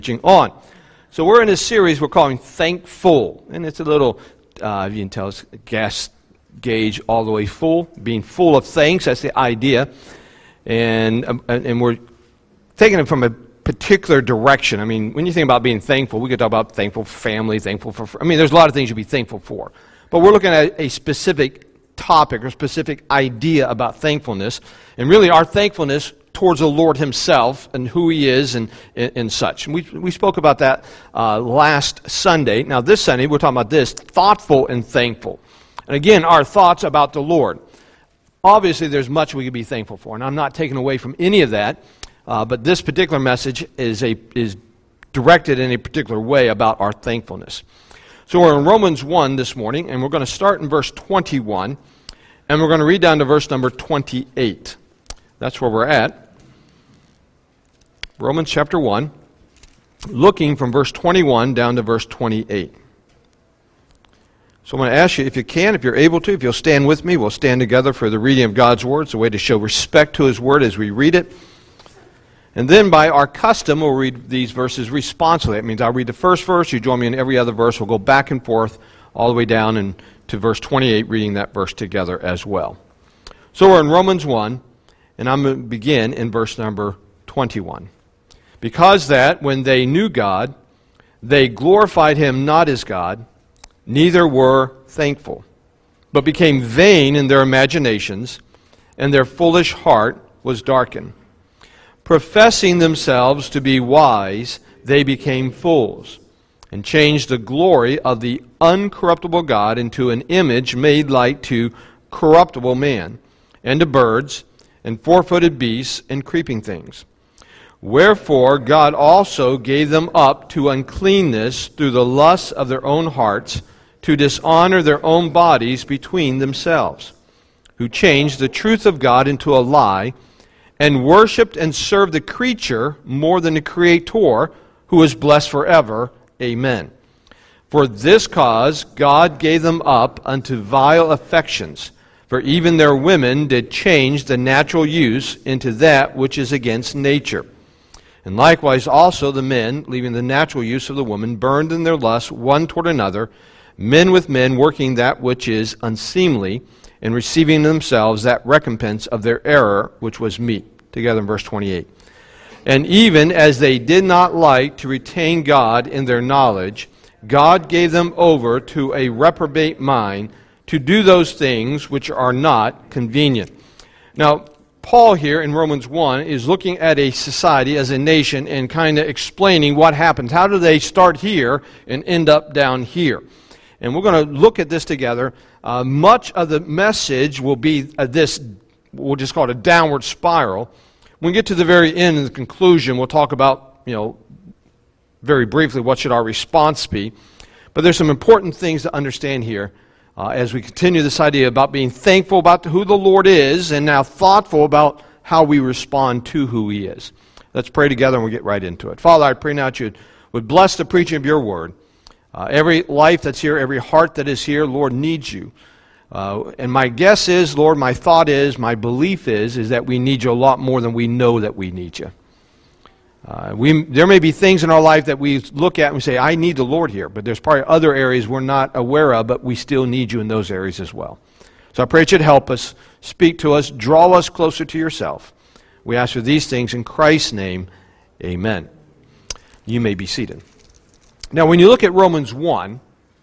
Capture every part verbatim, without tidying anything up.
On. So we're in a series we're calling Thankful, and it's a little, uh, you can tell it's gas gauge all the way full, being full of thanks, that's the idea, and um, and we're taking it from a particular direction. I mean, when you think about being thankful, we could talk about thankful for family, thankful for, I mean, there's a lot of things you'd be thankful for, but we're looking at a specific topic or specific idea about thankfulness, and really our thankfulness towards the Lord Himself and who He is and, and, and such. And we, we spoke about that uh, last Sunday. Now this Sunday we're talking about this, thoughtful and thankful. And again, our thoughts about the Lord. Obviously there's much we could be thankful for, and I'm not taking away from any of that, uh, but this particular message is, a, is directed in a particular way about our thankfulness. So we're in Romans one this morning, and we're going to start in verse twenty-one, and we're going to read down to verse number twenty-eight. That's where we're at. Romans chapter one, looking from verse twenty-one down to verse twenty-eight. So I'm going to ask you, if you can, if you're able to, if you'll stand with me, we'll stand together for the reading of God's Word. It's a way to show respect to His Word as we read it. And then by our custom, we'll read these verses responsively. That means I'll read the first verse, you join me in every other verse. We'll go back and forth all the way down and to verse twenty-eight, reading that verse together as well. So we're in Romans one, and I'm going to begin in verse number twenty-one. Because that, when they knew God, they glorified Him not as God, neither were thankful, but became vain in their imaginations, and their foolish heart was darkened. Professing themselves to be wise, they became fools, and changed the glory of the uncorruptible God into an image made like to corruptible man, and to birds, and four-footed beasts, and creeping things. Wherefore God also gave them up to uncleanness through the lusts of their own hearts, to dishonor their own bodies between themselves, who changed the truth of God into a lie, and worshipped and served the creature more than the Creator, who is blessed forever. Amen. For this cause God gave them up unto vile affections, for even their women did change the natural use into that which is against nature. And likewise also the men, leaving the natural use of the woman, burned in their lust one toward another, men with men working that which is unseemly, and receiving themselves that recompense of their error which was meet. Together in verse twenty-eight. And even as they did not like to retain God in their knowledge, God gave them over to a reprobate mind to do those things which are not convenient. Now, Paul here in Romans one is looking at a society as a nation and kind of explaining what happens. How do they start here and end up down here? And we're going to look at this together. Uh, much of the message will be uh, this, we'll just call it a downward spiral. When we get to the very end and the conclusion, we'll talk about, you know, very briefly what should our response be. But there's some important things to understand here. Uh, as we continue this idea about being thankful about who the Lord is, and now thoughtful about how we respond to who He is. Let's pray together and we'll get right into it. Father, I pray now that you would bless the preaching of your word. Uh, every life that's here, every heart that is here, Lord, needs you. Uh, and my guess is, Lord, my thought is, my belief is, is that we need you a lot more than we know that we need you. Uh, we, there may be things in our life that we look at and we say, I need the Lord here, but there's probably other areas we're not aware of, but we still need you in those areas as well. So I pray that you'd help us, speak to us, draw us closer to yourself. We ask for these things in Christ's name, amen. You may be seated. Now when you look at Romans one,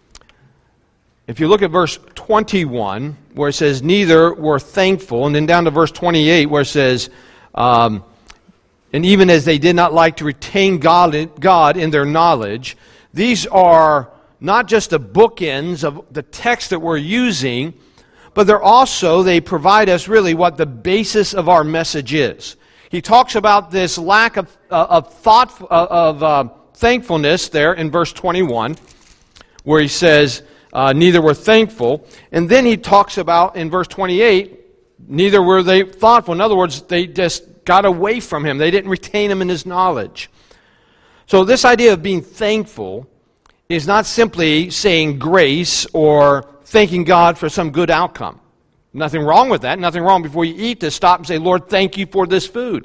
if you look at verse twenty-one, where it says, neither were thankful, and then down to verse twenty-eight, where it says, um, and even as they did not like to retain God, God in their knowledge, these are not just the bookends of the text that we're using, but they're also, they provide us really what the basis of our message is. He talks about this lack of, uh, of thought, uh, of uh, thankfulness there in verse twenty-one, where he says, uh, neither were thankful. And then he talks about in verse twenty-eight, neither were they thoughtful. In other words, they just got away from him. They didn't retain him in his knowledge. So this idea of being thankful is not simply saying grace or thanking God for some good outcome. Nothing wrong with that. Nothing wrong before you eat to stop and say, Lord, thank you for this food.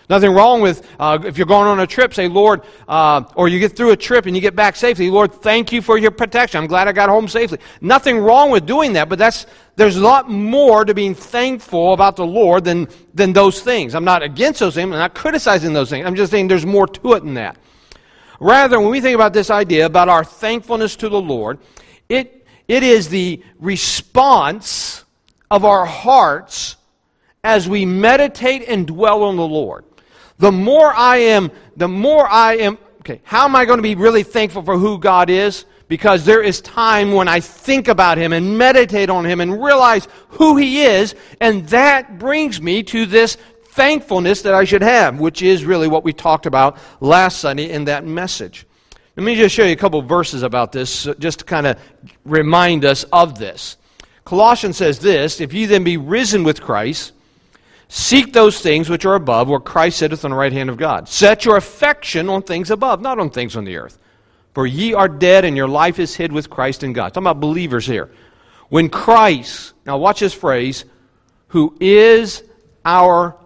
Nothing wrong with, uh, if you're going on a trip, say, Lord, uh, or you get through a trip and you get back safely, Lord, thank you for your protection. I'm glad I got home safely. Nothing wrong with doing that, but that's there's a lot more to being thankful about the Lord than, than those things. I'm not against those things. I'm not criticizing those things. I'm just saying there's more to it than that. Rather, when we think about this idea about our thankfulness to the Lord, it it is the response of our hearts as we meditate and dwell on the Lord. The more I am, the more I am, okay, how am I going to be really thankful for who God is? Because there is time when I think about Him and meditate on Him and realize who He is, and that brings me to this thankfulness that I should have, which is really what we talked about last Sunday in that message. Let me just show you a couple of verses about this, just to kind of remind us of this. Colossians says this, if ye then be risen with Christ, seek those things which are above, where Christ sitteth on the right hand of God. Set your affection on things above, not on things on the earth. For ye are dead, and your life is hid with Christ in God. Talking about believers here. When Christ, now watch this phrase, who is our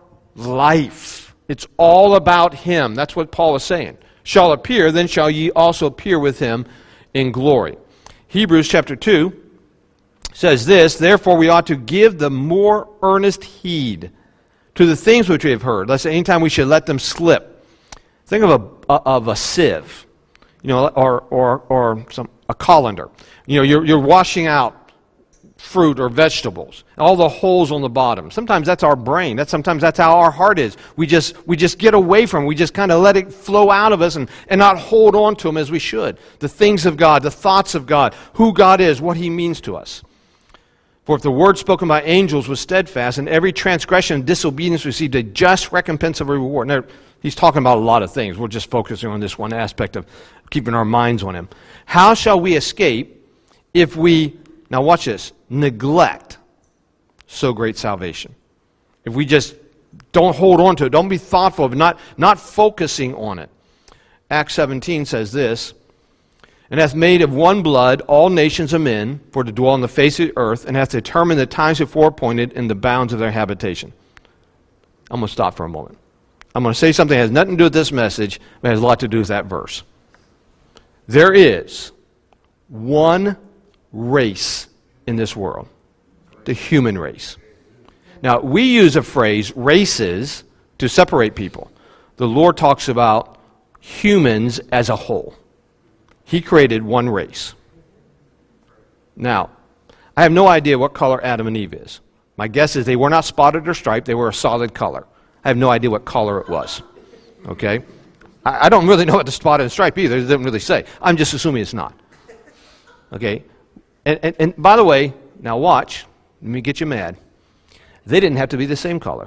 life. It's all about Him. That's what Paul is saying. Shall appear, then shall ye also appear with Him in glory. Hebrews chapter two says this, therefore we ought to give the more earnest heed to the things which we have heard, lest any time we should let them slip. Think of a of a sieve, you know, or or or some a colander. You know, you're you're washing out fruit or vegetables, all the holes on the bottom. Sometimes that's our brain. That's sometimes that's how our heart is. We just we just get away from it. We just kind of let it flow out of us and, and not hold on to them as we should. The things of God, the thoughts of God, who God is, what He means to us. For if the word spoken by angels was steadfast, and every transgression and disobedience received a just recompense of a reward. Now, he's talking about a lot of things. We're just focusing on this one aspect of keeping our minds on Him. How shall we escape if we, now watch this, neglect so great salvation? If we just don't hold on to it, don't be thoughtful of it, not, not focusing on it. Acts seventeen says this, and hath made of one blood all nations of men for to dwell on the face of the earth, and hath determined the times before appointed and the bounds of their habitation. I'm going to stop for a moment. I'm going to say something that has nothing to do with this message, but has a lot to do with that verse. There is one race in this world, the human race. Now, we use a phrase, races, to separate people. The Lord talks about humans as a whole. He created one race. Now, I have no idea what color Adam and Eve is. My guess is they were not spotted or striped. They were a solid color. I have no idea what color it was. Okay? I, I don't really know what the spotted and striped either. It doesn't really say. I'm just assuming it's not. Okay? And, and, and by the way, now watch. Let me get you mad. They didn't have to be the same color.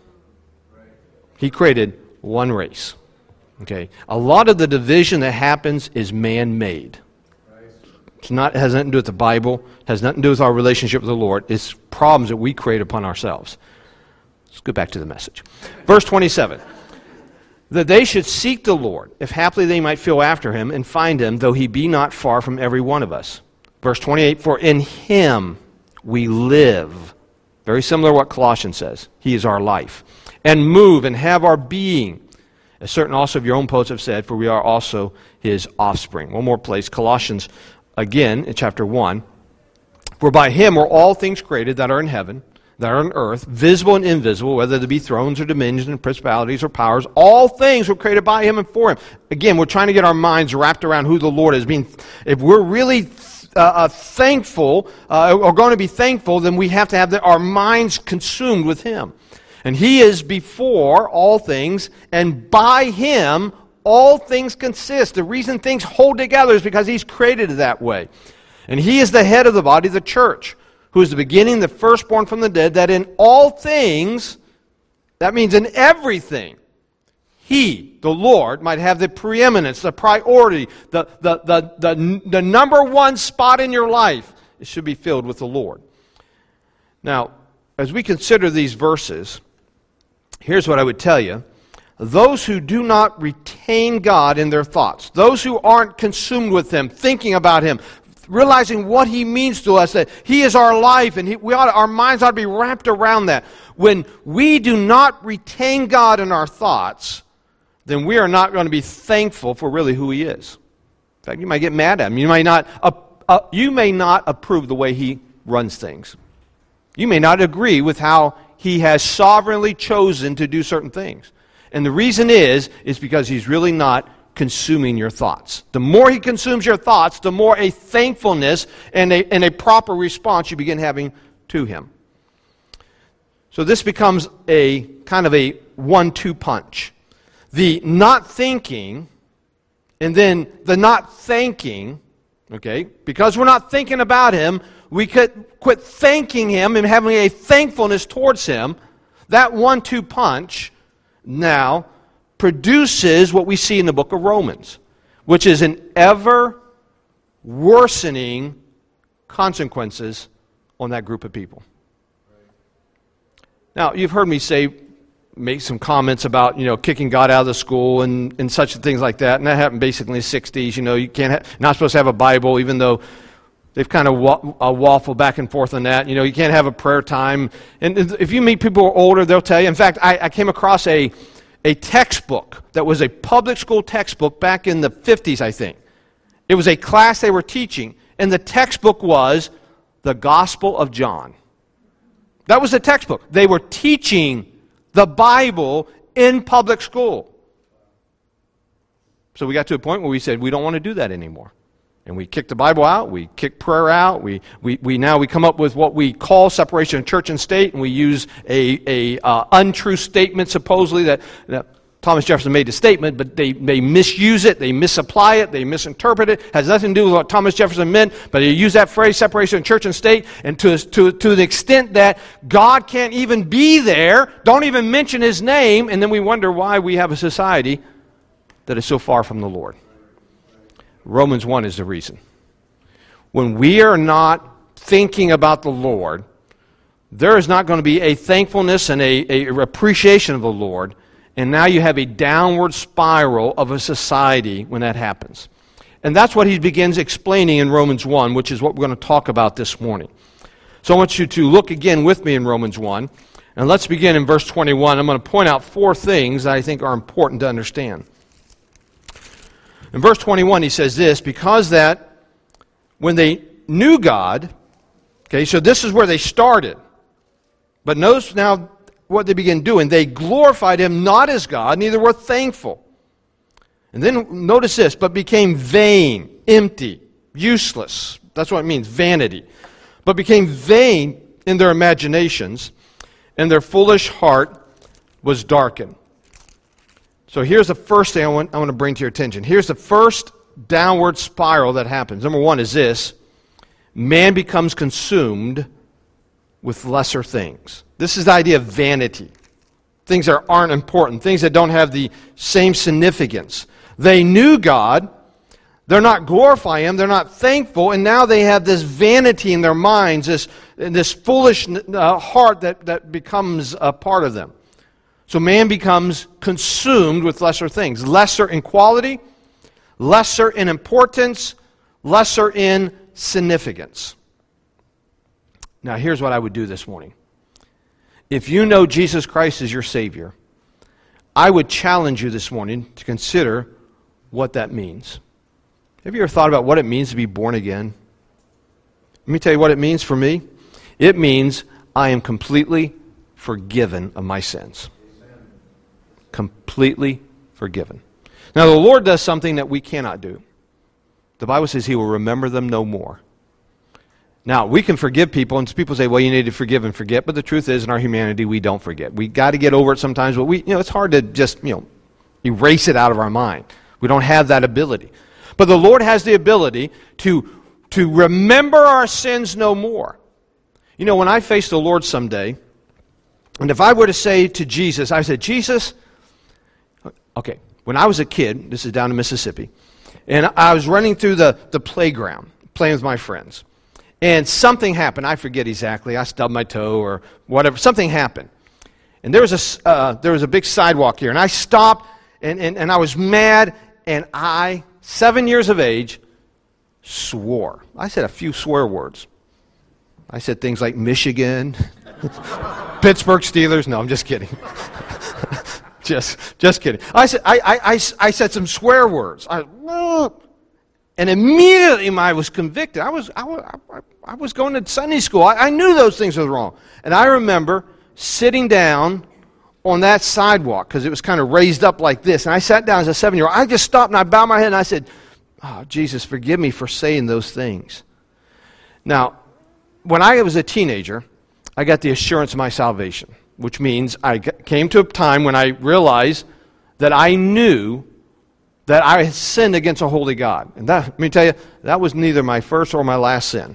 He created one race. Okay, a lot of the division that happens is man-made. It's not, it has nothing to do with the Bible, it has nothing to do with our relationship with the Lord. It's problems that we create upon ourselves. Let's go back to the message. Verse twenty-seven. That they should seek the Lord, if haply they might feel after Him, and find Him, though He be not far from every one of us. Verse twenty-eight, for in Him we live. Very similar to what Colossians says. He is our life. And move and have our being. As certain also of your own poets have said, for we are also His offspring. One more place, Colossians, again, in chapter one. For by Him are all things created that are in heaven, that are on earth, visible and invisible, whether there be thrones or dominions and principalities or powers. All things were created by Him and for Him. Again, we're trying to get our minds wrapped around who the Lord is. Being, if we're really uh, uh, thankful, uh, or going to be thankful, then we have to have the, our minds consumed with Him. And He is before all things, and by Him all things consist. The reason things hold together is because He's created it that way. And He is the head of the body, the church, who is the beginning, the firstborn from the dead, that in all things, that means in everything, He, the Lord, might have the preeminence, the priority, the, the, the, the, the number one spot in your life. It should be filled with the Lord. Now, as we consider these verses, here's what I would tell you. Those who do not retain God in their thoughts, those who aren't consumed with Him, thinking about Him, realizing what He means to us, that He is our life, and he, we ought, our minds ought to be wrapped around that. when we do not retain God in our thoughts, then we are not going to be thankful for really who He is. In fact, you might get mad at Him. You might not, uh, uh, you may not approve the way He runs things. You may not agree with how He has sovereignly chosen to do certain things. And the reason is, is because He's really not consuming your thoughts. The more He consumes your thoughts, the more a thankfulness and a, and a proper response you begin having to Him. So this becomes a kind of a one two punch. The not thinking and then the not thanking, okay, because we're not thinking about Him, we could quit thanking Him and having a thankfulness towards Him. That one two punch now produces what we see in the book of Romans, which is an ever worsening consequences on that group of people. Now, you've heard me say, make some comments about, you know, kicking God out of the school and, and such things like that, and that happened basically in the sixties. You know, you can't ha- not supposed to have a Bible, even though they've kind of wa- uh, waffled back and forth on that. You know, you can't have a prayer time. And if you meet people who are older, they'll tell you. In fact, I, I came across a a textbook that was a public school textbook back in the fifties, I think. It was a class they were teaching, and the textbook was the Gospel of John. That was the textbook. They were teaching the Bible in public school. So we got to a point where we said, we don't want to do that anymore. And we kicked the Bible out, we kicked prayer out, we, we, we now we come up with what we call separation of church and state, and we use a, a uh, untrue statement supposedly that, that Thomas Jefferson made the statement, but they, they misuse it, they misapply it, they misinterpret it. It has nothing to do with what Thomas Jefferson meant, but they use that phrase, separation of church and state, and to, to, to the extent that God can't even be there, don't even mention His name, and then we wonder why we have a society that is so far from the Lord. Romans one is the reason. When we are not thinking about the Lord, there is not going to be a thankfulness and a, a appreciation of the Lord, and now you have a downward spiral of a society when that happens. And that's what he begins explaining in Romans one, which is what we're going to talk about this morning. So I want you to look again with me in Romans one, and let's begin in verse twenty-one. I'm going to point out four things that I think are important to understand. In verse twenty-one, he says this, because that when they knew God, okay, so this is where they started. But notice now what they begin doing. They glorified Him not as God, neither were thankful. And then notice this, but became vain, empty, useless. That's what it means, vanity. But became vain in their imaginations, and their foolish heart was darkened. So here's the first thing I want, I want to bring to your attention. Here's the first downward spiral that happens. Number one is this. Man becomes consumed with lesser things. This is the idea of vanity. Things that aren't important. Things that don't have the same significance. They knew God. They're not glorifying Him. They're not thankful. And now they have this vanity in their minds, this, this foolish uh, heart that, that becomes a part of them. So man becomes consumed with lesser things. Lesser in quality, lesser in importance, lesser in significance. Now here's what I would do this morning. If you know Jesus Christ as your Savior, I would challenge you this morning to consider what that means. Have you ever thought about what it means to be born again? Let me tell you what it means for me. It means I am completely forgiven of my sins. Completely forgiven. Now the Lord does something that we cannot do. The Bible says He will remember them no more. Now we can forgive people, and people say, well, you need to forgive and forget, but the truth is in our humanity we don't forget. We got to get over it sometimes, but we, you know, it's hard to just, you know, erase it out of our mind. We don't have that ability. But the Lord has the ability to, to remember our sins no more. You know, when I face the Lord someday, and if I were to say to Jesus, I said, Jesus, okay, when I was a kid, this is down in Mississippi, and I was running through the, the playground, playing with my friends, and something happened. I forget exactly. I stubbed my toe or whatever. Something happened. And there was a, uh, there was a big sidewalk here, and I stopped, and, and, and I was mad, and I, seven years of age, swore. I said a few swear words. I said things like Michigan. Pittsburgh Steelers. No, I'm just kidding. just, just kidding. I said, I, I, I, I said some swear words. I, and immediately I was convicted. I was, I, I, I was going to Sunday school. I, I knew those things were wrong. And I remember sitting down on that sidewalk because it was kind of raised up like this. And I sat down as a seven-year-old. I just stopped and I bowed my head and I said, oh, Jesus, forgive me for saying those things. Now, when I was a teenager, I got the assurance of my salvation, which means I came to a time when I realized that I knew that I had sinned against a holy God. And that, let me tell you, that was neither my first or my last sin.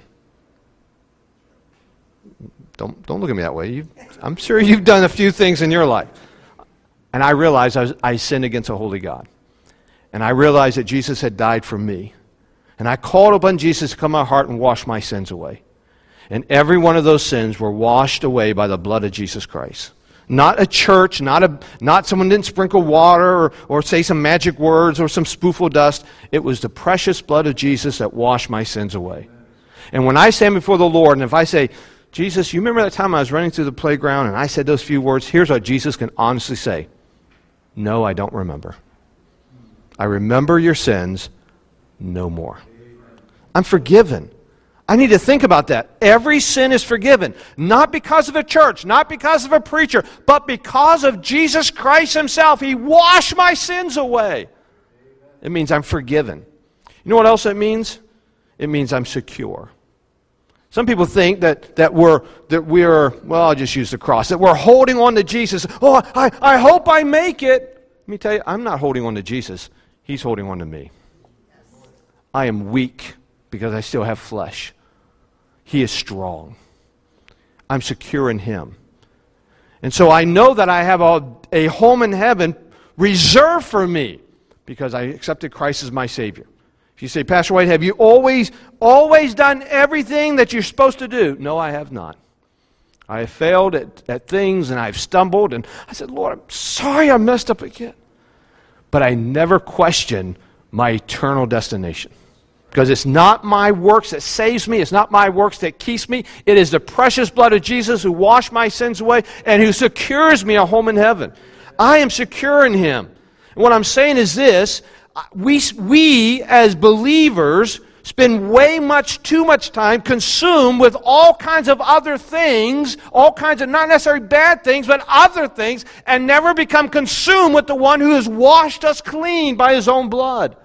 Don't, don't look at me that way. You, I'm sure you've done a few things in your life. And I realized I, was, I sinned against a holy God. And I realized that Jesus had died for me. And I called upon Jesus to come to my heart and wash my sins away. And every one of those sins were washed away by the blood of Jesus Christ. Not a church, not a not someone didn't sprinkle water or, or say some magic words or some spoonful of dust. It was the precious blood of Jesus that washed my sins away. And when I stand before the Lord, and if I say, Jesus, you remember that time I was running through the playground and I said those few words? Here's what Jesus can honestly say. No, I don't remember. I remember your sins no more. I'm forgiven. I need to think about that. Every sin is forgiven. Not because of a church, not because of a preacher, but because of Jesus Christ himself. He washed my sins away. It means I'm forgiven. You know what else it means? It means I'm secure. Some people think that, that we're, that we're, well, I'll just use the cross, that we're holding on to Jesus. Oh, I, I hope I make it. Let me tell you, I'm not holding on to Jesus. He's holding on to me. I am weak because I still have flesh. He is strong. I'm secure in him. And so I know that I have a, a home in heaven reserved for me because I accepted Christ as my Savior. If you say, Pastor White, have you always, always done everything that you're supposed to do? No, I have not. I have failed at, at things and I've stumbled. And I said, Lord, I'm sorry I messed up again. But I never questioned my eternal destination. Because it's not my works that saves me. It's not my works that keeps me. It is the precious blood of Jesus who washed my sins away and who secures me a home in heaven. I am secure in him. And what I'm saying is this. We, we as believers spend way much, too much time consumed with all kinds of other things, all kinds of not necessarily bad things, but other things, and never become consumed with the one who has washed us clean by his own blood.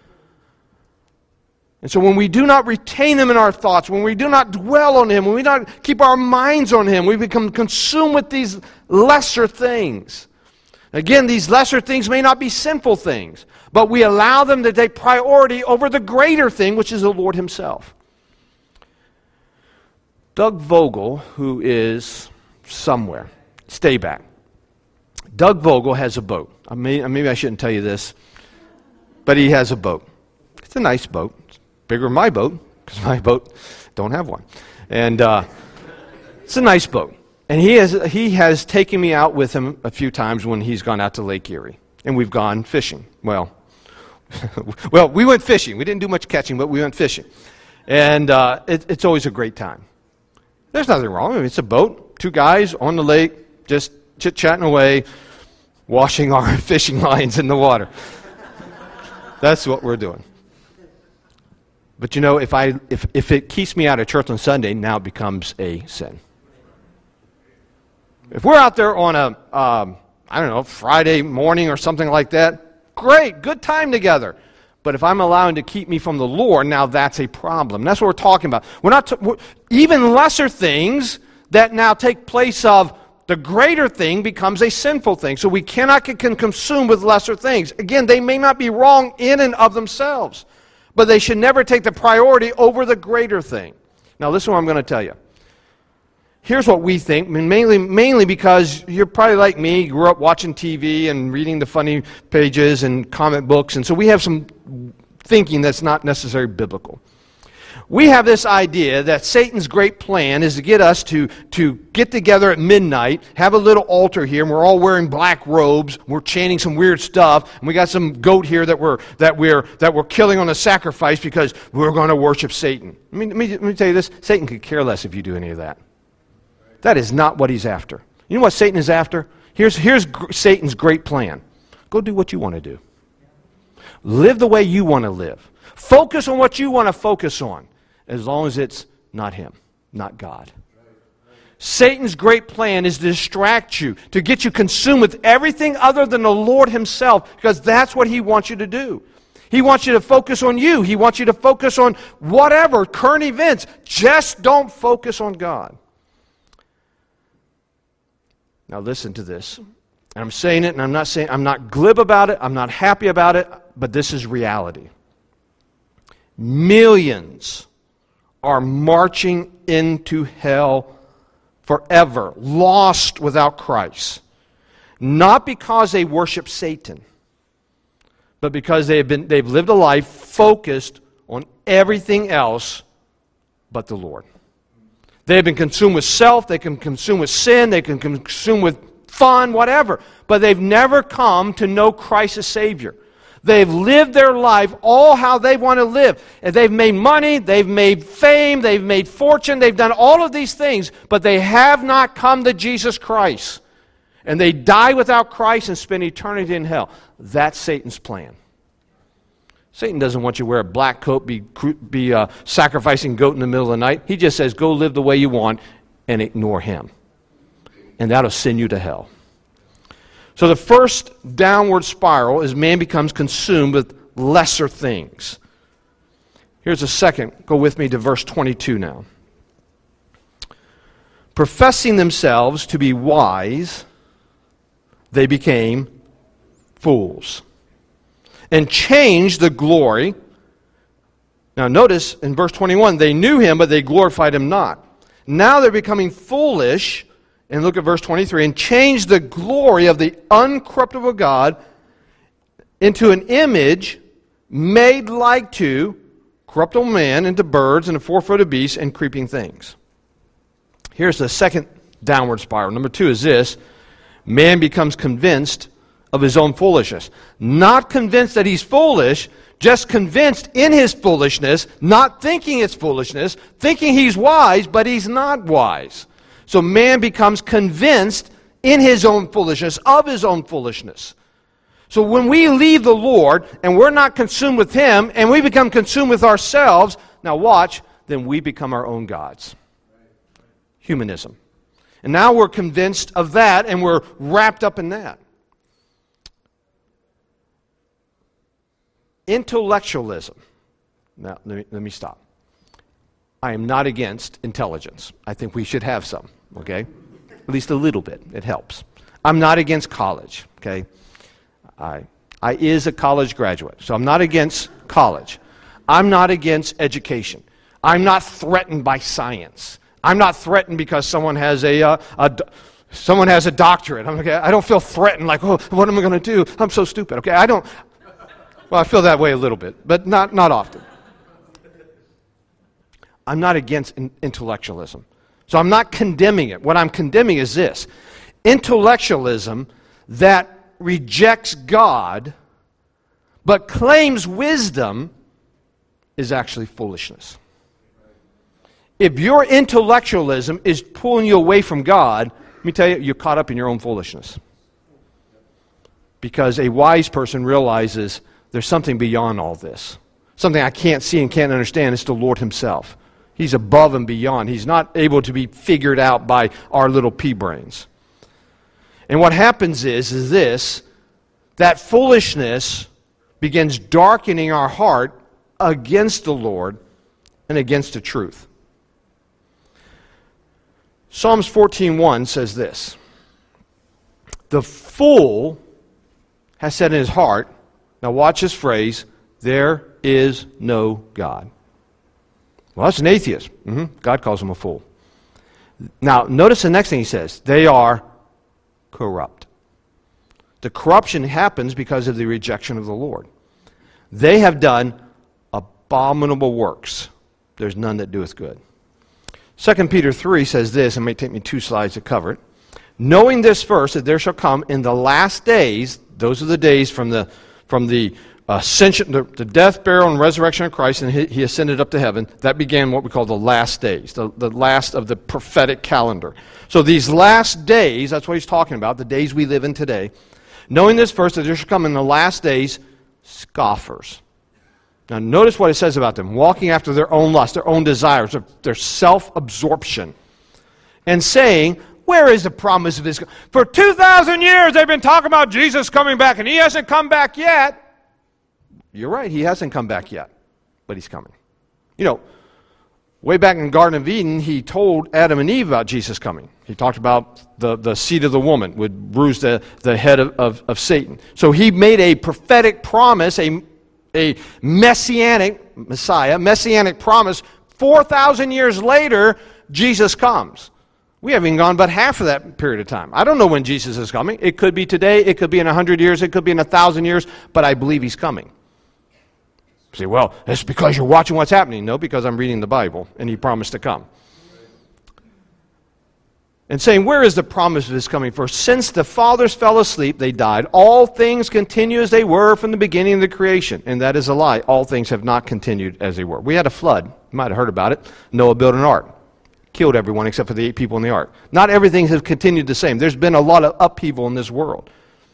And so when we do not retain him in our thoughts, when we do not dwell on him, when we do not keep our minds on him, we become consumed with these lesser things. Again, these lesser things may not be sinful things, but we allow them to take priority over the greater thing, which is the Lord himself. Doug Vogel, who is somewhere, stay back. Doug Vogel has a boat. I may, maybe I shouldn't tell you this, but he has a boat. It's a nice boat. Bigger than my boat, because my boat don't have one. And uh, it's a nice boat. And he has, he has taken me out with him a few times when he's gone out to Lake Erie. And we've gone fishing. Well, well, we went fishing. We didn't do much catching, but we went fishing. And uh, it, it's always a great time. There's nothing wrong. I mean, it's a boat, two guys on the lake, just chit-chatting away, washing our fishing lines in the water. That's what we're doing. But you know, if I if, if it keeps me out of church on Sunday, now it becomes a sin. If we're out there on a, um, I don't know, Friday morning or something like that, great, good time together. But if I'm allowing to keep me from the Lord, now that's a problem. That's what we're talking about. We're not t- we're, even lesser things that now take place of the greater thing becomes a sinful thing. So we cannot get consumed with lesser things. Again, they may not be wrong in and of themselves, but they should never take the priority over the greater thing. Now listen to what I'm going to tell you. Here's what we think, mainly, mainly because you're probably like me, grew up watching T V and reading the funny pages and comic books, and so we have some thinking that's not necessarily biblical. We have this idea that Satan's great plan is to get us to, to get together at midnight, have a little altar here, and we're all wearing black robes, we're chanting some weird stuff, and we got some goat here that we're that we're that we're killing on a sacrifice because we're going to worship Satan. I mean, let me, let me tell you this, Satan could care less if you do any of that. That is not what he's after. You know what Satan is after? Here's, here's gr- Satan's great plan. Go do what you want to do. Live the way you want to live. Focus on what you want to focus on, as long as it's not him, not God. Satan's great plan is to distract you, to get you consumed with everything other than the Lord himself, because that's what he wants you to do. He wants you to focus on you. He wants you to focus on whatever, current events. Just don't focus on God. Now listen to this. And I'm saying it, and I'm not saying, I'm not glib about it, I'm not happy about it, but this is reality. Millions are marching into hell forever, lost without Christ. Not because they worship Satan, but because they have been, they've lived a life focused on everything else but the Lord. They have been consumed with self, they can consume with sin, they can consume with fun, whatever. But they've never come to know Christ as Savior. They've lived their life all how they want to live. And they've made money, they've made fame, they've made fortune, they've done all of these things, but they have not come to Jesus Christ. And they die without Christ and spend eternity in hell. That's Satan's plan. Satan doesn't want you to wear a black coat, be, be uh, sacrificing goat in the middle of the night. He just says, go live the way you want and ignore him. And that'll send you to hell. So the first downward spiral is man becomes consumed with lesser things. Here's a second. Go with me to verse twenty-two now. Professing themselves to be wise, they became fools and changed the glory. Now notice in verse twenty-one, they knew him, but they glorified him not. Now they're becoming foolish. And look at verse twenty-three, and change the glory of the uncorruptible God into an image made like to corruptible man, into birds, and to four-footed beasts, and creeping things. Here's the second downward spiral. Number two is this. Man becomes convinced of his own foolishness. Not convinced that he's foolish, just convinced in his foolishness, not thinking it's foolishness, thinking he's wise, but he's not wise. So man becomes convinced in his own foolishness, of his own foolishness. So when we leave the Lord and we're not consumed with him and we become consumed with ourselves, now watch, then we become our own gods. Humanism. And now we're convinced of that and we're wrapped up in that. Intellectualism. Now, let me, let me stop. I am not against intelligence. I think we should have some, okay? At least a little bit. It helps. I'm not against college, okay? I, I is a college graduate, so I'm not against college. I'm not against education. I'm not threatened by science. I'm not threatened because someone has a, uh, a someone has a doctorate. I'm okay, I don't feel threatened like, oh, what am I going to do? I'm so stupid, okay? I don't, well, I feel that way a little bit, but not, not often. I'm not against in- intellectualism. So I'm not condemning it. What I'm condemning is this. Intellectualism that rejects God but claims wisdom is actually foolishness. If your intellectualism is pulling you away from God, let me tell you, you're caught up in your own foolishness. Because a wise person realizes there's something beyond all this. Something I can't see and can't understand. It's the Lord himself. He's above and beyond. He's not able to be figured out by our little pea brains. And what happens is, is this, that foolishness begins darkening our heart against the Lord and against the truth. Psalms fourteen one says this, the fool has said in his heart, now watch this phrase, there is no God. Well, that's an atheist. Mm-hmm. God calls him a fool. Now, notice the next thing he says. They are corrupt. The corruption happens because of the rejection of the Lord. They have done abominable works. There's none that doeth good. Second Peter three says this, and it may take me two slides to cover it. Knowing this first, that there shall come in the last days, those are the days from the, from the ascension, the, the death, burial, and resurrection of Christ, and he, he ascended up to heaven. That began what we call the last days, the, the last of the prophetic calendar. So these last days, that's what he's talking about, the days we live in today. Knowing this first, that there shall come in the last days scoffers. Now notice what it says about them, walking after their own lust, their own desires, their, their self-absorption, and saying, where is the promise of this? For two thousand years they've been talking about Jesus coming back, and he hasn't come back yet. You're right, he hasn't come back yet, but he's coming. You know, way back in the Garden of Eden, he told Adam and Eve about Jesus coming. He talked about the, the seed of the woman would bruise the, the head of, of, of Satan. So he made a prophetic promise, a, a messianic, Messiah, messianic promise. four thousand years later, Jesus comes. We haven't even gone but half of that period of time. I don't know when Jesus is coming. It could be today, it could be in a hundred years, it could be in a thousand years, but I believe he's coming. You say, well, it's because you're watching what's happening. No, because I'm reading the Bible, and he promised to come. And saying, where is the promise of his coming? For since the fathers fell asleep, they died. All things continue as they were from the beginning of the creation. And that is a lie. All things have not continued as they were. We had a flood. You might have heard about it. Noah built an ark. Killed everyone except for the eight people in the ark. Not everything has continued the same. There's been a lot of upheaval in this world.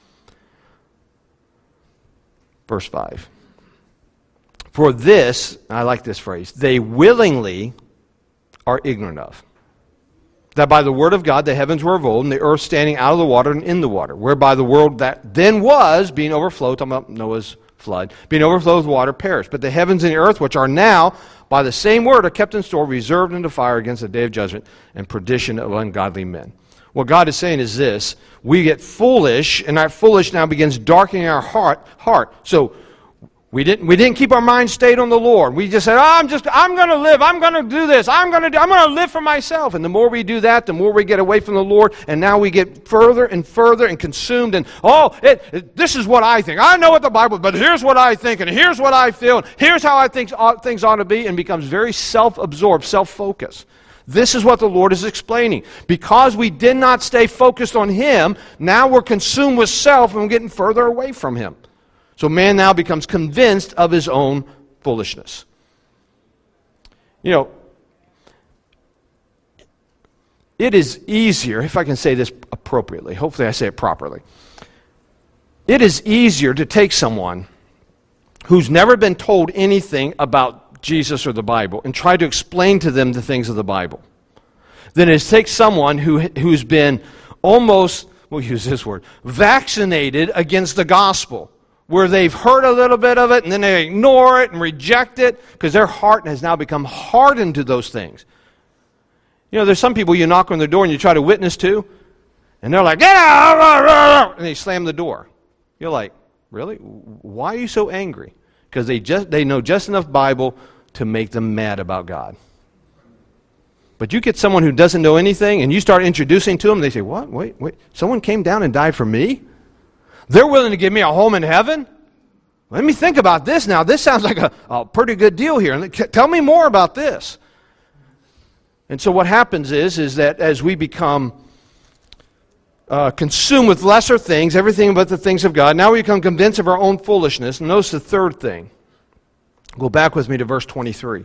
Verse five. For this, I like this phrase, they willingly are ignorant of. That by the word of God the heavens were of old, and the earth standing out of the water and in the water, whereby the world that then was, being overflowed, talking about Noah's flood, being overflowed with water, perished. But the heavens and the earth, which are now, by the same word, are kept in store, reserved unto fire against the day of judgment and perdition of ungodly men. What God is saying is this, we get foolish, and our foolish now begins darkening our heart. heart. So, We didn't, we didn't keep our mind stayed on the Lord. We just said, oh, I'm just, I'm going to live. I'm going to do this. I'm going to do, I'm going to live for myself. And the more we do that, the more we get away from the Lord. And now we get further and further and consumed. And, oh, it, it, this is what I think. I know what the Bible, but here's what I think. And here's what I feel. And here's how I think things ought to be. And becomes very self-absorbed, self-focused. This is what the Lord is explaining. Because we did not stay focused on Him, now we're consumed with self and we're getting further away from Him. So man now becomes convinced of his own foolishness. You know, it is easier, if I can say this appropriately, hopefully I say it properly. It is easier to take someone who's never been told anything about Jesus or the Bible and try to explain to them the things of the Bible than it is to take someone who, who's been almost, we'll use this word, vaccinated against the gospel, where they've heard a little bit of it and then they ignore it and reject it because their heart has now become hardened to those things. You know, there's some people you knock on their door and you try to witness to, and they're like, yeah, and they slam the door. You're like, really? Why are you so angry? Because they just they know just enough Bible to make them mad about God. But you get someone who doesn't know anything and you start introducing to them, they say, what? Wait, wait, someone came down and died for me? They're willing to give me a home in heaven? Let me think about this now. This sounds like a, a pretty good deal here. Tell me more about this. And so what happens is, is that as we become uh, consumed with lesser things, everything but the things of God, now we become convinced of our own foolishness. And notice the third thing. Go back with me to verse twenty-three.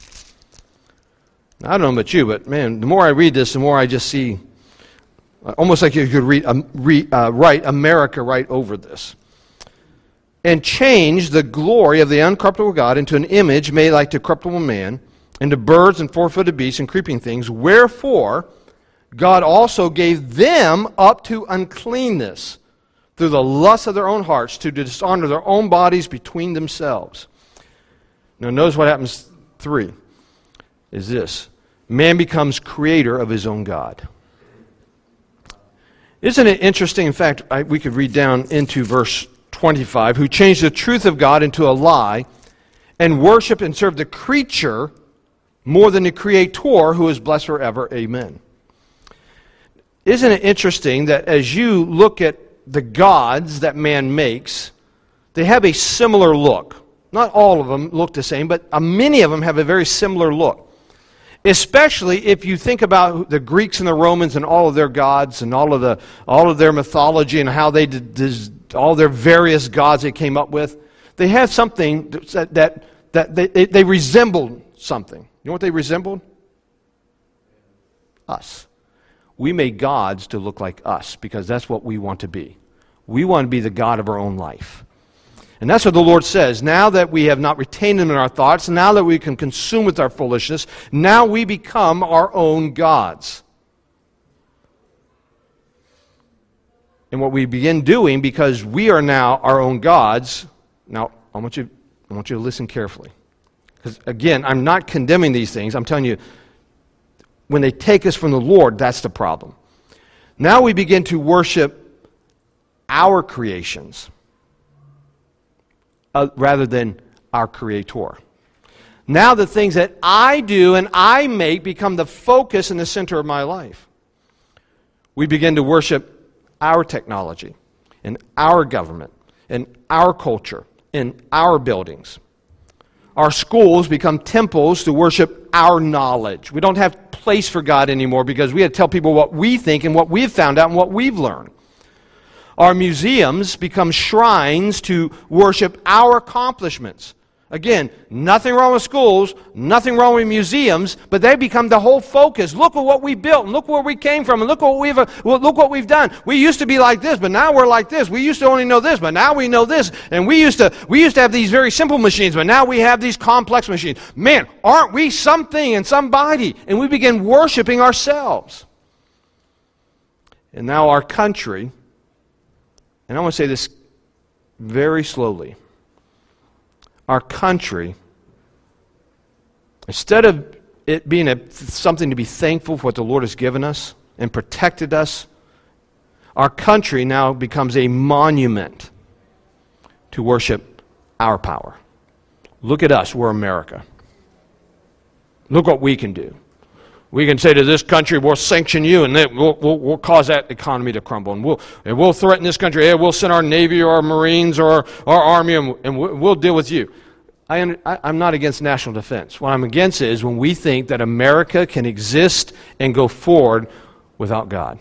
Now, I don't know about you, but man, the more I read this, the more I just see almost like you could read, um, re, uh, write America right over this. And change the glory of the uncorruptible God into an image made like to corruptible man, into birds and four-footed beasts and creeping things. Wherefore, God also gave them up to uncleanness through the lust of their own hearts, to dishonor their own bodies between themselves. Now notice what happens, three, is this. Man becomes creator of his own God. Isn't it interesting? In fact, I, we could read down into verse twenty-five. Who changed the truth of God into a lie and worship and serve the creature more than the Creator, who is blessed forever. Amen. Isn't it interesting that as you look at the gods that man makes, they have a similar look. Not all of them look the same, but uh, many of them have a very similar look. Especially if you think about the Greeks and the Romans and all of their gods and all of the all of their mythology and how they did, did all their various gods they came up with. they had something that, that, that they, they, they resembled something. You know what they resembled? Us. We made gods to look like us because that's what we want to be. We want to be the God of our own life. And that's what the Lord says. Now that we have not retained Him in our thoughts, now that we can consume with our foolishness, now we become our own gods. And what we begin doing, because we are now our own gods, now I want you, I want you to listen carefully. Because again, I'm not condemning these things. I'm telling you, when they take us from the Lord, that's the problem. Now we begin to worship our creations uh, rather than our Creator. Now the things that I do and I make become the focus and the center of my life. We begin to worship our technology and our government and our culture and our buildings. Our schools become temples to worship our knowledge. We don't have place for God anymore because we have to tell people what we think and what we've found out and what we've learned. Our museums become shrines to worship our accomplishments. Again, nothing wrong with schools, nothing wrong with museums, but they become the whole focus. Look at what we built, and look where we came from, and look what we've well, look what we've done. We used to be like this, but now we're like this. We used to only know this, but now we know this. And we used to we used to have these very simple machines, but now we have these complex machines. Man, aren't we something and somebody? And we begin worshiping ourselves. And now our country, and I want to say this very slowly. Our country, instead of it being a, something to be thankful for what the Lord has given us and protected us, our country now becomes a monument to worship our power. Look at us, we're America. Look what we can do. We can say to this country, we'll sanction you, and then we'll, we'll, we'll cause that economy to crumble. And we'll, and we'll threaten this country. Hey, we'll send our Navy or our Marines or our Army, and, and we'll, we'll deal with you. I, I, I'm not against national defense. What I'm against is when we think that America can exist and go forward without God.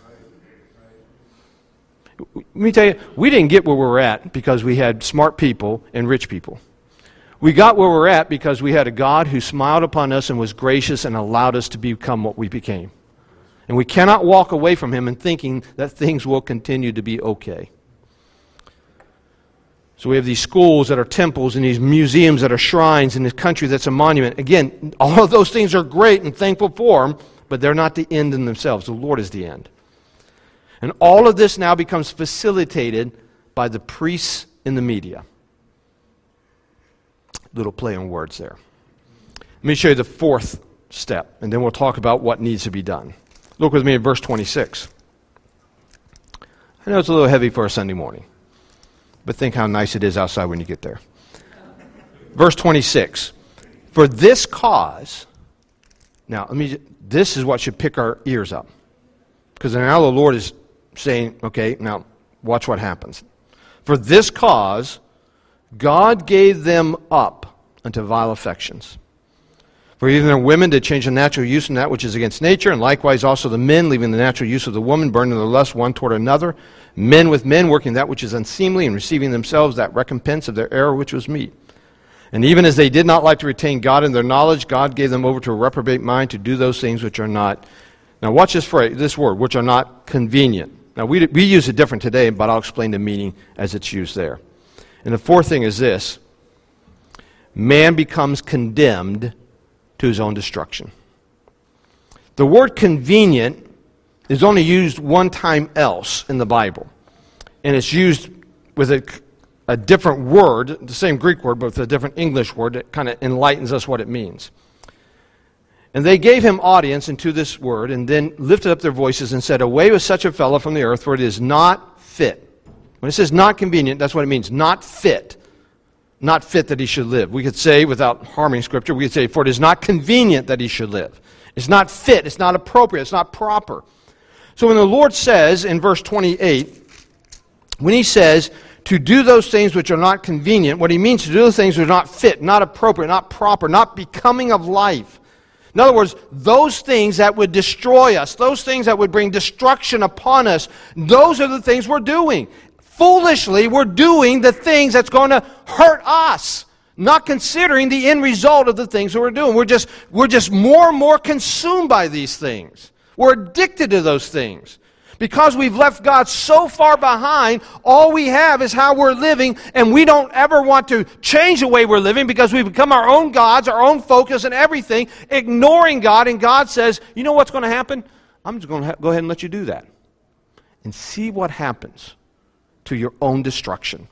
Let me tell you, we didn't get where we're at because we had smart people and rich people. We got where we're at because we had a God who smiled upon us and was gracious and allowed us to become what we became. And we cannot walk away from Him and thinking that things will continue to be okay. So we have these schools that are temples and these museums that are shrines in this country that's a monument. Again, all of those things are great and thankful for them, but they're not the end in themselves. The Lord is the end. And all of this now becomes facilitated by the priests in the media. Little play on words there. Let me show you the fourth step, and then we'll talk about what needs to be done. Look with me at verse twenty-six. I know it's a little heavy for a Sunday morning, but think how nice it is outside when you get there. Verse twenty-six. For this cause, now let me. This is what should pick our ears up, because now the Lord is saying, okay, now watch what happens. For this cause, God gave them up unto vile affections. For even their women did change the natural use in that which is against nature, and likewise also the men, leaving the natural use of the woman, burning their lust one toward another, men with men, working that which is unseemly, and receiving themselves that recompense of their error which was meet. And even as they did not like to retain God in their knowledge, God gave them over to a reprobate mind to do those things which are not. Now watch this phrase, this word, which are not convenient. Now we, we use it different today, but I'll explain the meaning as it's used there. And the fourth thing is this: man becomes condemned to his own destruction. The word convenient is only used one time else in the Bible. And it's used with a, a different word, the same Greek word, but with a different English word that kind of enlightens us what it means. And they gave him audience into this word, and then lifted up their voices and said, away with such a fellow from the earth, for it is not fit. When it says not convenient, that's what it means. Not fit. Not fit that he should live. We could say, without harming Scripture, we could say, for it is not convenient that he should live. It's not fit. It's not appropriate. It's not proper. So when the Lord says in verse twenty-eight, when He says to do those things which are not convenient, what He means to do those things which are not fit, not appropriate, not proper, not becoming of life. In other words, those things that would destroy us, those things that would bring destruction upon us, those are the things we're doing. foolishly we're doing the things that's going to hurt us, not considering the end result of the things that we're doing. We're just, we're just more and more consumed by these things. We're addicted to those things. Because we've left God so far behind, all we have is how we're living, and we don't ever want to change the way we're living because we've become our own gods, our own focus and everything, ignoring God, and God says, you know what's going to happen? I'm just going to ha- go ahead and let you do that. And see what happens to your own destruction.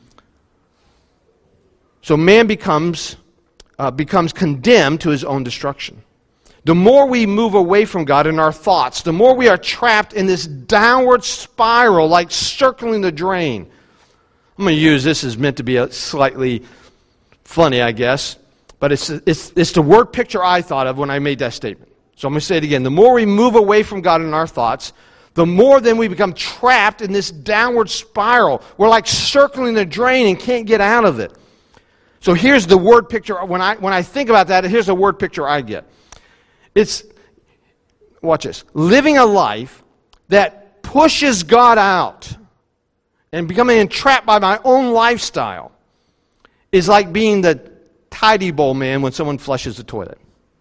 So man becomes, uh, becomes condemned to his own destruction. The more we move away from God in our thoughts, the more we are trapped in this downward spiral, like circling the drain. I'm going to use this as meant to be a slightly funny, I guess, but it's, it's, it's the word picture I thought of when I made that statement. So I'm going to say it again. The more we move away from God in our thoughts, the more then we become trapped in this downward spiral. We're like circling the drain and can't get out of it. So here's the word picture. When I, when I think about that, here's the word picture I get. It's, watch this, living a life that pushes God out and becoming entrapped by my own lifestyle is like being the tidy bowl man when someone flushes the toilet.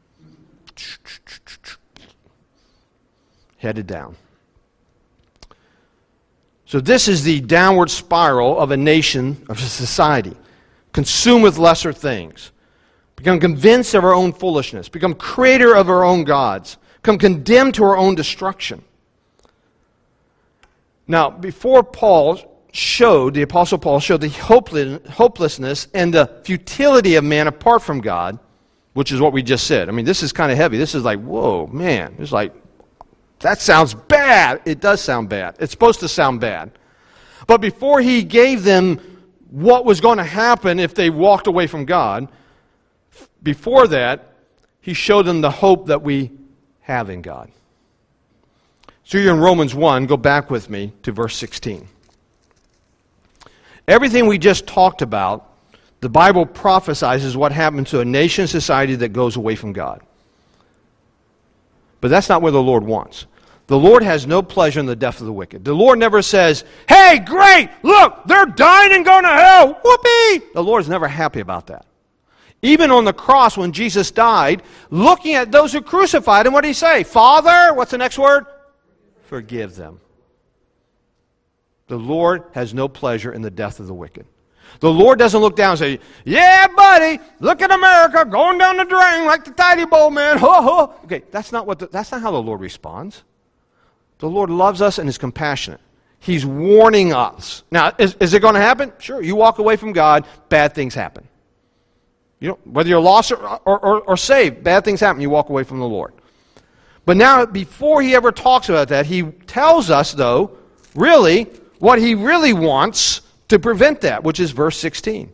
Headed down. So this is the downward spiral of a nation, of a society, consumed with lesser things. Become convinced of our own foolishness. Become creator of our own gods. Become condemned to our own destruction. Now, before Paul showed, the Apostle Paul showed the hopelessness and the futility of man apart from God, which is what we just said. I mean, this is kind of heavy. This is like, whoa, man. It's like, that sounds bad. It does sound bad. It's supposed to sound bad. But before he gave them what was going to happen if they walked away from God, before that, he showed them the hope that we have in God. So you're in Romans one. Go back with me to verse sixteen. Everything we just talked about, the Bible prophesies is what happens to a nation society that goes away from God. But that's not where the Lord wants. The Lord has no pleasure in the death of the wicked. The Lord never says, hey, great, look, they're dying and going to hell. Whoopee! The Lord is never happy about that. Even on the cross when Jesus died, looking at those who crucified him, what did he say? Father, what's the next word? Forgive them. The Lord has no pleasure in the death of the wicked. The Lord doesn't look down and say, yeah, buddy, look at America going down the drain like the tidy bowl man. Ho, ho. Okay, that's not, what the, that's not how the Lord responds. The Lord loves us and is compassionate. He's warning us. Now, is, is it going to happen? Sure, you walk away from God, bad things happen. You know, whether you're lost or, or, or, or saved, bad things happen. You walk away from the Lord. But now, before he ever talks about that, he tells us, though, really, what he really wants to prevent that, which is verse sixteen.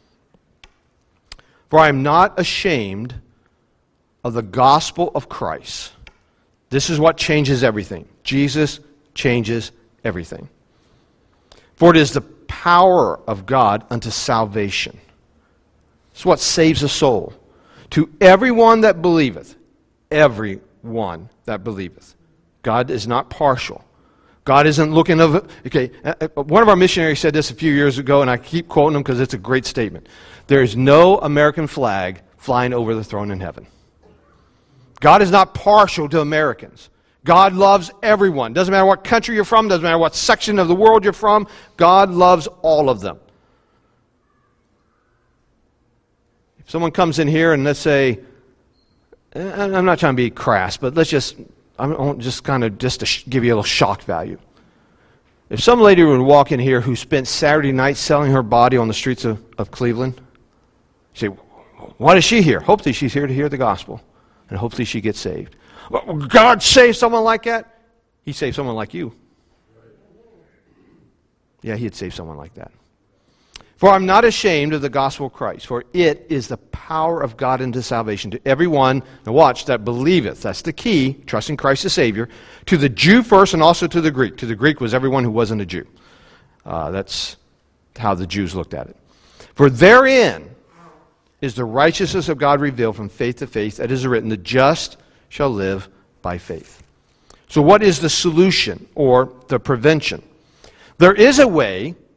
For I am not ashamed of the gospel of Christ. This is what changes everything. Jesus changes everything. For it is the power of God unto salvation. It's what saves a soul. To everyone that believeth, everyone that believeth. God is not partial. God isn't looking of, okay, one of our missionaries said this a few years ago, and I keep quoting him because it's a great statement. There is no American flag flying over the throne in heaven. God is not partial to Americans. God loves everyone. Doesn't matter what country you're from, doesn't matter what section of the world you're from, God loves all of them. If someone comes in here and let's say, I'm not trying to be crass, but let's just, I'm just kind of just to give you a little shock value. If some lady would walk in here who spent Saturday night selling her body on the streets of, of Cleveland, you say, why is she here? Hopefully she's here to hear the gospel, and hopefully she gets saved. Well, God saved someone like that? He saved someone like you. Yeah, he'd save someone like that. For I'm not ashamed of the gospel of Christ, for it is the power of God unto salvation to everyone, now watch, that believeth. That's the key, trusting Christ as Savior, to the Jew first and also to the Greek. To the Greek was everyone who wasn't a Jew. Uh, that's how the Jews looked at it. For therein is the righteousness of God revealed from faith to faith, that is written, the just shall live by faith. So what is the solution or the prevention? There is a way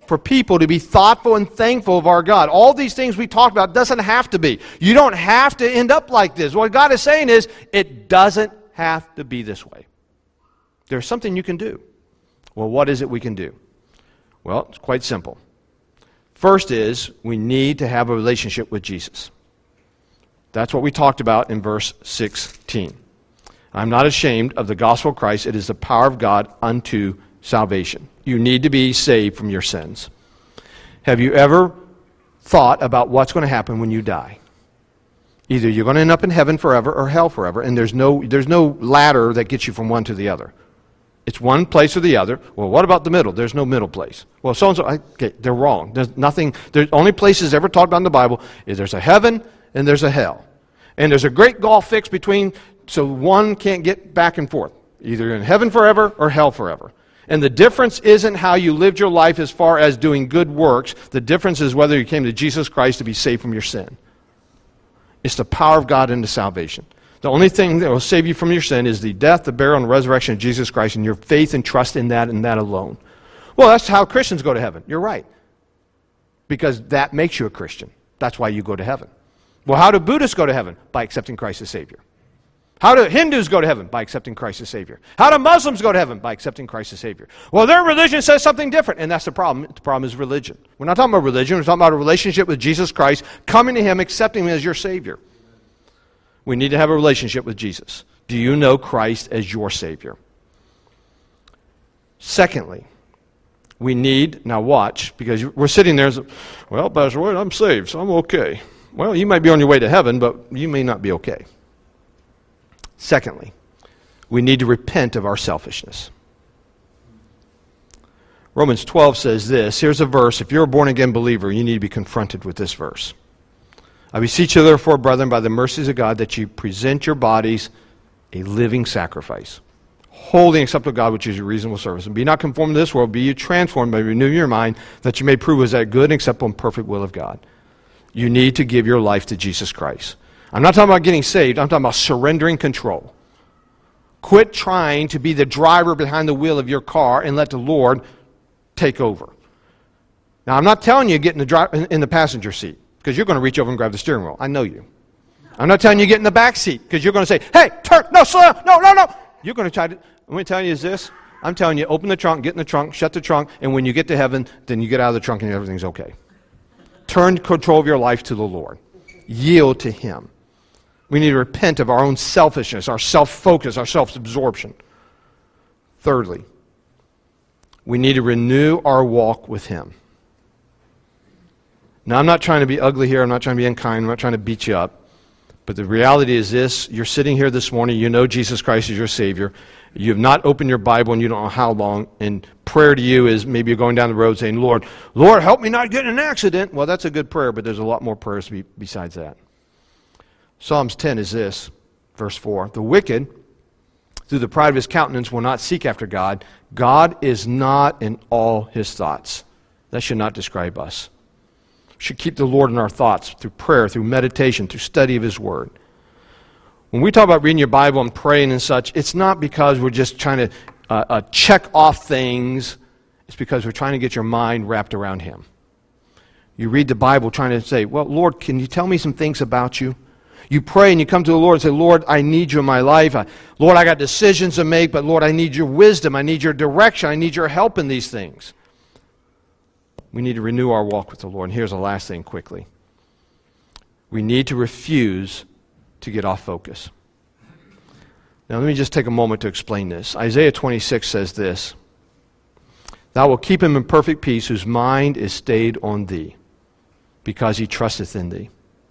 for people to be thoughtful and thankful of our God. All these things we talked about doesn't have to be. You don't have to end up like this. What God is saying is, it doesn't have to be this way. There's something you can do. Well, what is it we can do? Well, it's quite simple. First is, we need to have a relationship with Jesus. That's what we talked about in verse sixteen. I'm not ashamed of the gospel of Christ. It is the power of God unto salvation. You need to be saved from your sins. Have you ever thought about what's going to happen when you die? Either you're going to end up in heaven forever or hell forever, and there's no, there's no ladder that gets you from one to the other. It's one place or the other. Well, what about the middle? There's no middle place. Well, so-and-so, okay, they're wrong. There's nothing, the only places ever talked about in the Bible is there's a heaven and there's a hell. And there's a great gulf fixed between, so one can't get back and forth. Either in heaven forever or hell forever. And the difference isn't how you lived your life as far as doing good works. The difference is whether you came to Jesus Christ to be saved from your sin. It's the power of God into salvation. The only thing that will save you from your sin is the death, the burial, and the resurrection of Jesus Christ, and your faith and trust in that and that alone. Well, that's how Christians go to heaven. You're right. Because that makes you a Christian. That's why you go to heaven. Well, how do Buddhists go to heaven? By accepting Christ as Savior. How do Hindus go to heaven? By accepting Christ as Savior. How do Muslims go to heaven? By accepting Christ as Savior. Well, their religion says something different, and that's the problem. The problem is religion. We're not talking about religion. We're talking about a relationship with Jesus Christ, coming to Him, accepting Him as your Savior. We need to have a relationship with Jesus. Do you know Christ as your Savior? Secondly, we need, now watch, because we're sitting there, well, Pastor Wade, I'm saved, so I'm okay. Well, you might be on your way to heaven, but you may not be okay. Secondly, we need to repent of our selfishness. Romans twelve says this. Here's a verse. If you're a born-again believer, you need to be confronted with this verse. I beseech you, therefore, brethren, by the mercies of God, that you present your bodies a living sacrifice, holy and acceptable to God, which is your reasonable service. And be not conformed to this world, be you transformed by renewing your mind, that you may prove what is that good and acceptable and perfect will of God. You need to give your life to Jesus Christ. I'm not talking about getting saved. I'm talking about surrendering control. Quit trying to be the driver behind the wheel of your car and let the Lord take over. Now, I'm not telling you get in the, dri- in the passenger seat because you're going to reach over and grab the steering wheel. I know you. I'm not telling you get in the back seat because you're going to say, hey, turn, no, slow down, no, no, no. You're going to try to, I'm going to tell you is this. I'm telling you, open the trunk, get in the trunk, shut the trunk, and when you get to heaven, then you get out of the trunk and everything's okay. Turn control of your life to the Lord. Yield to Him. We need to repent of our own selfishness, our self-focus, our self-absorption. Thirdly, we need to renew our walk with Him. Now, I'm not trying to be ugly here. I'm not trying to be unkind. I'm not trying to beat you up. But the reality is this. You're sitting here this morning. You know Jesus Christ is your Savior. You have not opened your Bible and you don't know how long. And prayer to you is maybe you're going down the road saying, Lord, Lord, help me not get in an accident. Well, that's a good prayer, but there's a lot more prayers be, besides that. Psalms ten is this, verse four. The wicked, through the pride of his countenance, will not seek after God. God is not in all his thoughts. That should not describe us. We should keep the Lord in our thoughts through prayer, through meditation, through study of His Word. When we talk about reading your Bible and praying and such, it's not because we're just trying to uh, uh, check off things. It's because we're trying to get your mind wrapped around Him. You read the Bible trying to say, well, Lord, can you tell me some things about you? You pray and you come to the Lord and say, Lord, I need you in my life. I, Lord, I got decisions to make, but Lord, I need your wisdom. I need your direction. I need your help in these things. We need to renew our walk with the Lord. And here's the last thing quickly. We need to refuse to get off focus. Now let me just take a moment to explain this. Isaiah twenty-six says this. Thou wilt keep him in perfect peace whose mind is stayed on thee, because he trusteth in thee.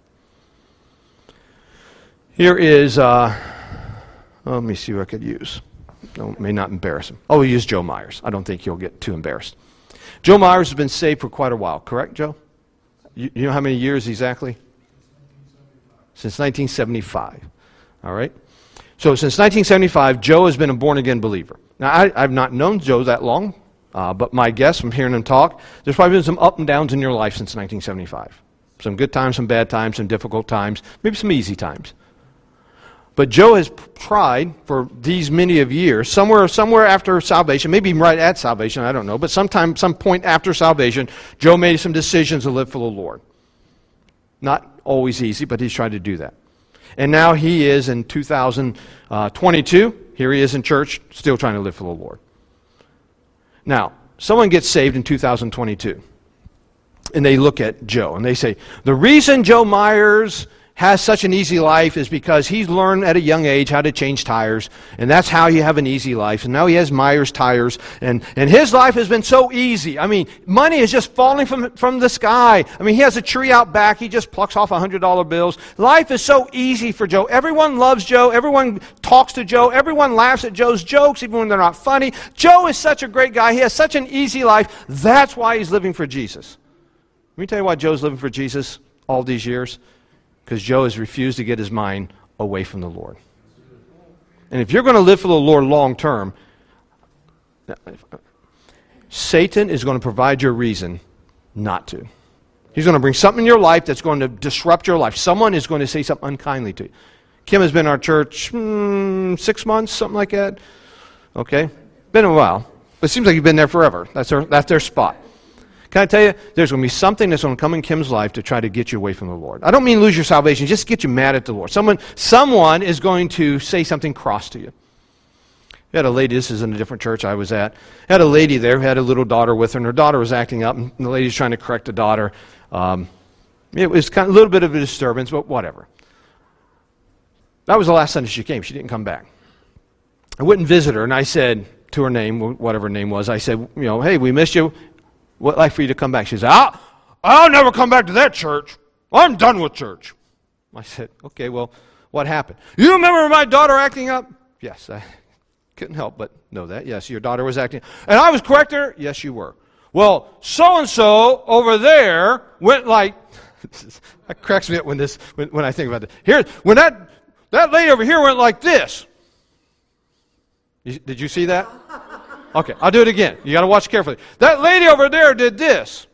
Here is, uh, oh, let me see what I could use. No, may not embarrass him. Oh, we'll use Joe Myers. I don't think he'll get too embarrassed. Joe Myers has been saved for quite a while, correct, Joe? You, you know how many years exactly? Since nineteen seventy-five. All right? So since nineteen seventy-five, Joe has been a born-again believer. Now, I, I've not known Joe that long, uh, but my guess from hearing him talk, there's probably been some up and downs in your life since nineteen seventy-five. Some good times, some bad times, some difficult times, maybe some easy times. But Joe has p- tried for these many of years, somewhere somewhere after salvation, maybe even right at salvation, I don't know, but sometime, some point after salvation, Joe made some decisions to live for the Lord. Not always easy, but he's tried to do that. And now he is in two thousand twenty-two, here he is in church, still trying to live for the Lord. Now, someone gets saved in two thousand twenty-two, and they look at Joe, and they say, the reason Joe Myers has such an easy life is because he's learned at a young age how to change tires, and that's how you have an easy life. And now he has Myers tires, and, and his life has been so easy. I mean, money is just falling from, from the sky. I mean, he has a tree out back. He just plucks off one hundred dollar bills. Life is so easy for Joe. Everyone loves Joe. Everyone talks to Joe. Everyone laughs at Joe's jokes, even when they're not funny. Joe is such a great guy. He has such an easy life. That's why he's living for Jesus. Let me tell you why Joe's living for Jesus all these years. Because Joe has refused to get his mind away from the Lord. And if you're going to live for the Lord long term, Satan is going to provide you a reason not to. He's going to bring something in your life that's going to disrupt your life. Someone is going to say something unkindly to you. Kim has been in our church hmm, six months, something like that. Okay? Been a while. But it seems like you've been there forever. That's their, that's their spot. Can I tell you, there's going to be something that's going to come in Kim's life to try to get you away from the Lord. I don't mean lose your salvation, just get you mad at the Lord. Someone, someone is going to say something cross to you. We had a lady, this is in a different church I was at, had a lady there who had a little daughter with her, and her daughter was acting up, and the lady's trying to correct the daughter. Um, it was kind of a little bit of a disturbance, but whatever. That was the last Sunday she came. She didn't come back. I wouldn't visit her, and I said to her name, whatever her name was, I said, you know, hey, we missed you. What like for you to come back? She said, I'll, I'll never come back to that church. I'm done with church. I said, okay, well, what happened? You remember my daughter acting up? Yes, I couldn't help but know that. Yes, your daughter was acting up. And I was correcting her? Yes, you were. Well, so-and-so over there went like, that cracks me up when, this, when, when I think about it. Here, when that, that lady over here went like this. Did you see that? Okay, I'll do it again. You got to watch carefully. That lady over there did this.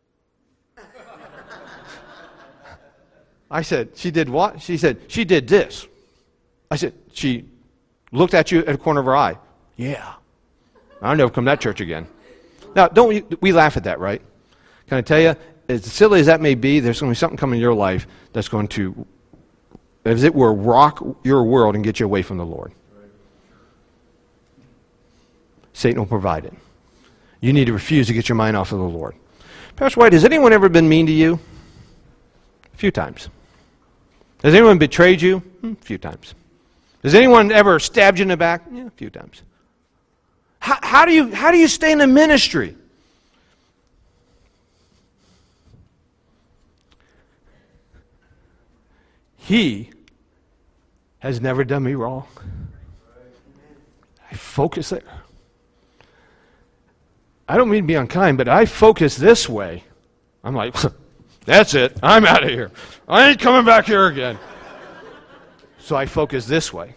I said, she did what? She said, she did this. I said, she looked at you at the corner of her eye. Yeah. I'll never come to that church again. Now, don't we, we laugh at that, right? Can I tell you, as silly as that may be, there's going to be something coming in your life that's going to, as it were, rock your world and get you away from the Lord. Satan will provide it. You need to refuse to get your mind off of the Lord. Pastor White, has anyone ever been mean to you? A few times. Has anyone betrayed you? A few times. Has anyone ever stabbed you in the back? Yeah, a few times. How, how do you how do you stay in the ministry? He has never done me wrong. I focus there. I don't mean to be unkind, but I focus this way. I'm like, that's it. I'm out of here. I ain't coming back here again. So I focus this way.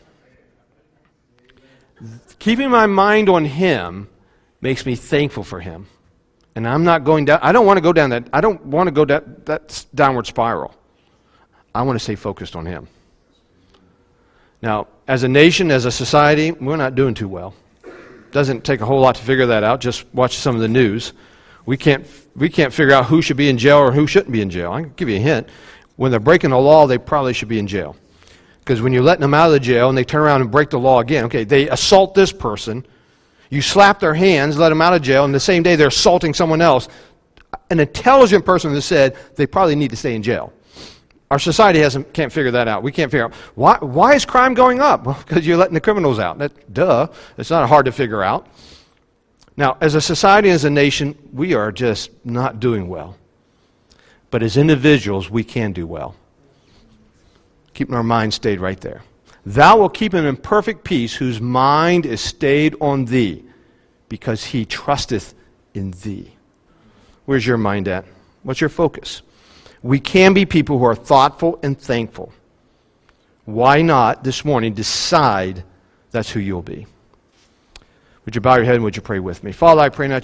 Keeping my mind on Him makes me thankful for Him. And I'm not going down, I don't want to go down that, I don't want to go that, that downward spiral. I want to stay focused on Him. Now, as a nation, as a society, we're not doing too well. Doesn't take a whole lot to figure that out. Just watch some of the news. We can't we can't figure out who should be in jail or who shouldn't be in jail. I can give you a hint. When they're breaking the law, they probably should be in jail. Because when you're letting them out of the jail and they turn around and break the law again, okay, they assault this person, you slap their hands, let them out of jail, and the same day they're assaulting someone else. An intelligent person has said they probably need to stay in jail. Our society hasn't can't figure that out. We can't figure out why why is crime going up? Well, because you're letting the criminals out. That duh. It's not hard to figure out. Now, as a society, as a nation, we are just not doing well. But as individuals, we can do well. Keeping our mind stayed right there. Thou wilt keep him in perfect peace, whose mind is stayed on thee, because he trusteth in thee. Where's your mind at? What's your focus? We can be people who are thoughtful and thankful. Why not this morning decide that's who you'll be? Would you bow your head and would you pray with me? Father, I pray now